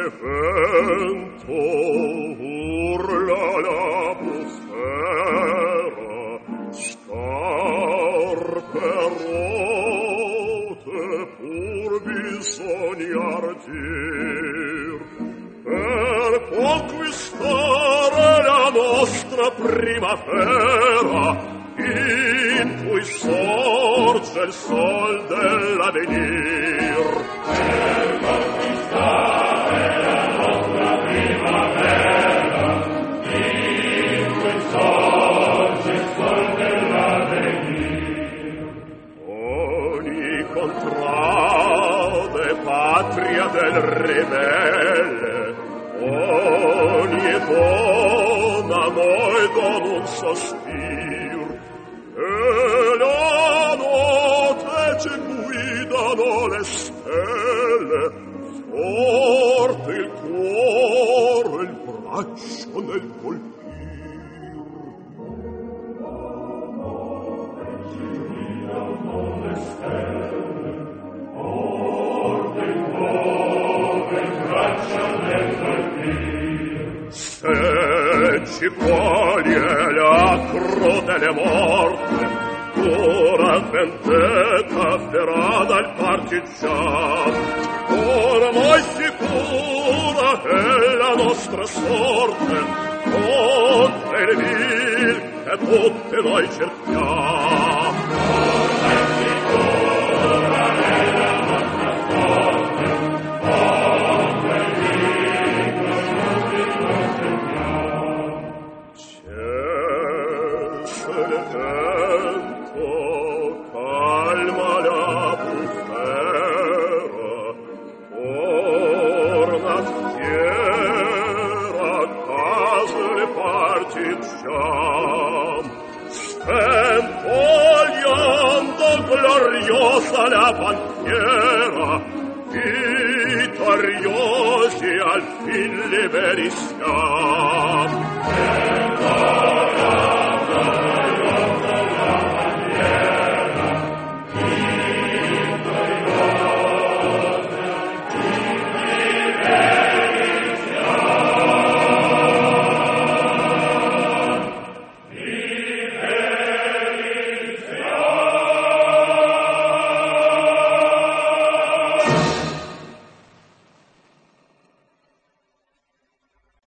e vento urla la bufera, scarpe rotte pur bisogna ardir per conquistare la nostra primavera, in cui sorge il sol dell'avvenir. Per conquistare la nostra primavera, in cui sorge il sol dell'avvenir. Ogni contrade patria del ribelle, ogni donna noi con un sospir, e la notte ci guidano le stelle, forte il cuore, il braccio nel colpir. La notte ci guidano le stelle, forte il cuore, il braccio nel colpir. Se ci coglie la crudele morte, ora vendetta farà dal partigian, ormai sicura è la nostra sorte, contro il vil che tutti noi cerchiamo. Ormai sicura è la nostra sorte, contro il vil che tutti noi cerchiamo. Cessa il vento, calma la bufera, torna fiera a casa le partigian, stempogliando gloriosa la bandiera, vittoriosi al fin liberi siam.